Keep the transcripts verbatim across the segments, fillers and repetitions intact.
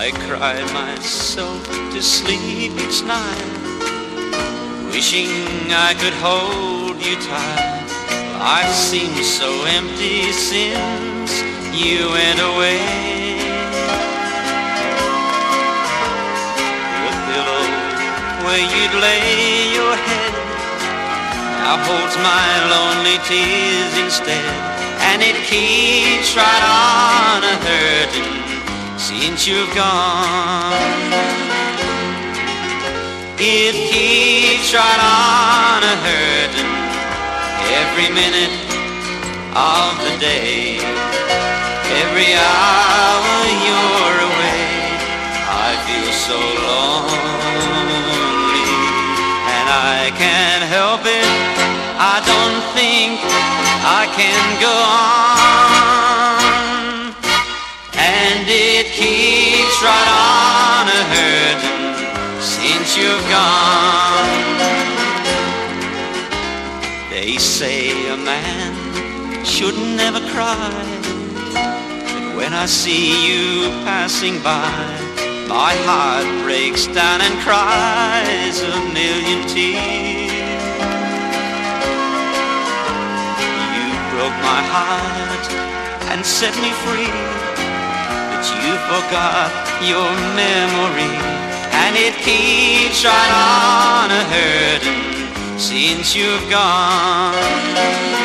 I cry myself to sleep each night, wishing I could hold you tight. Life seems so empty since you went away. The pillow where you'd lay your head now holds my lonely tears instead, and it keeps right on a hurting since you've gone. It keeps right on a hurting every minute of the day. Every hour you're away, I feel so lonely, and I can't help it. I don't think I can go on, and it keeps right on a hurting since you've gone. They say a man should never cry, but when I see you passing by, my heart breaks down and cries a million tears. You broke my heart and set me free, but you forgot your memory, and it keeps right on a hurting since you've gone.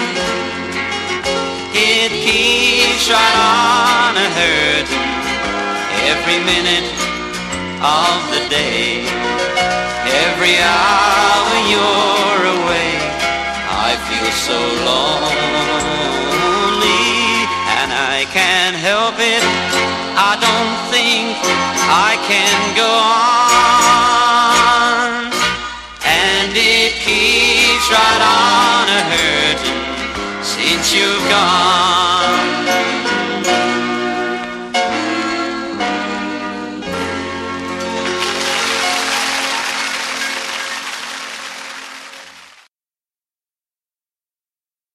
It keeps right on a hurting every minute of the day. Every hour you're away, I feel so lonely, and I can't help it. I don't think I can go on, and it keeps right on a hurting since you've gone.